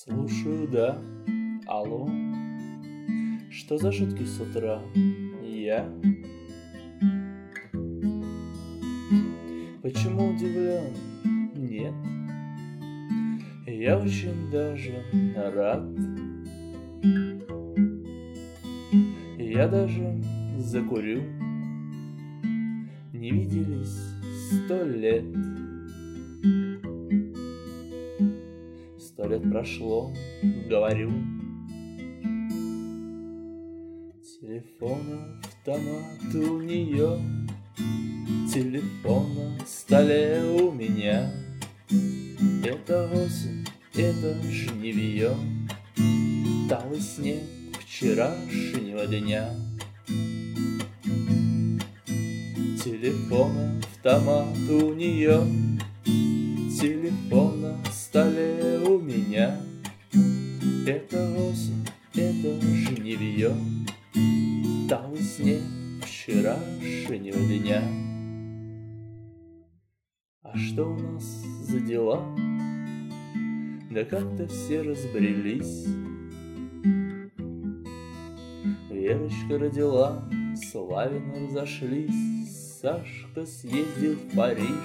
Слушаю, да. Алло. Что за шутки с утра? Я? Почему удивлен? Нет. Я очень даже рад. Я даже закурю. Не виделись 100 лет. 100 лет прошло, говорю. Телефона автомат у нее, телефон на столе у меня. Это осень, это жнивье, талый снег вчерашнего дня. Телефон автомат у нее, телефон на столе у меня. Это осень, это жнивье, талый снег вчерашнего дня. А что у нас за дела? Да как-то все разбрелись. Верочка родила, Славины разошлись, Сашка съездил в Париж.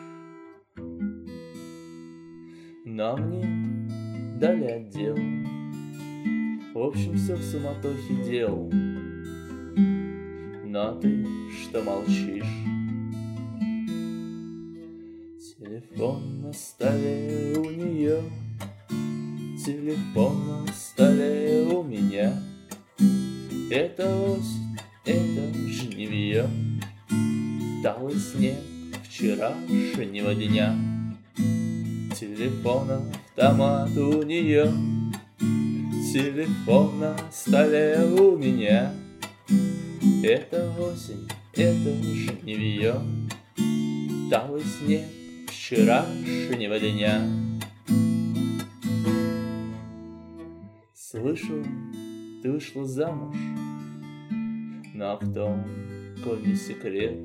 Но мне дали отдел. В общем, все в суматохе дел. Но ты что молчишь? Телефон на столе у нее, телефон на столе у меня. Это осень, это жнивье, талый снег вчерашнего дня. Телефон автомат у нее, телефон на столе у меня. Это осень, это жнивье, талый снег вчерашнего дня. Слышу, ты вышла замуж, но в том, коль не секрет.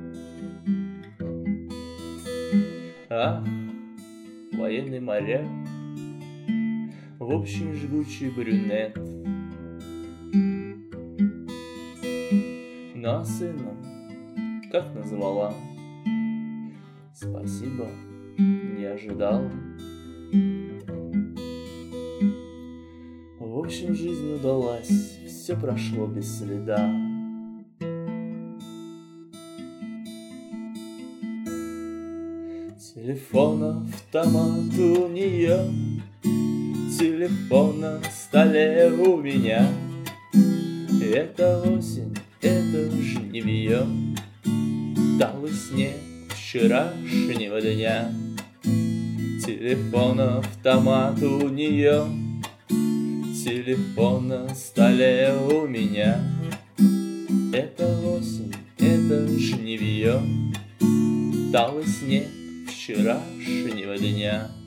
Ах, военный моряк, в общем, жгучий брюнет. Ну а сыном как назвала? Спасибо, не ожидал. В общем, жизнь удалась, все прошло без следа. Телефон автомат у нее, телефон на столе у меня. Это осень, это жнивье, талый снег вчерашнего дня. Телефон автомат у нее, телефон на столе у меня. Это осень, это жнивье, талый снег вчерашнего дня.